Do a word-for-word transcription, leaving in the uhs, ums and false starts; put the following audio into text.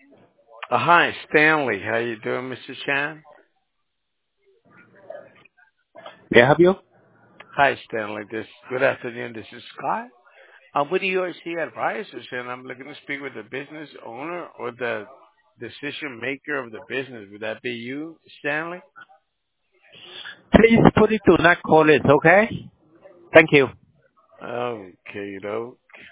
Uh, hi, Stanley. How you doing, Mister Chan? May I help you? Hi, Stanley. This good afternoon. This is Scott. I'm with E R C Advisors, and I'm looking to speak with the business owner or the decision maker of the business. Would that be you, Stanley? Please put it to not call it, okay? Thank you. Okay, you know.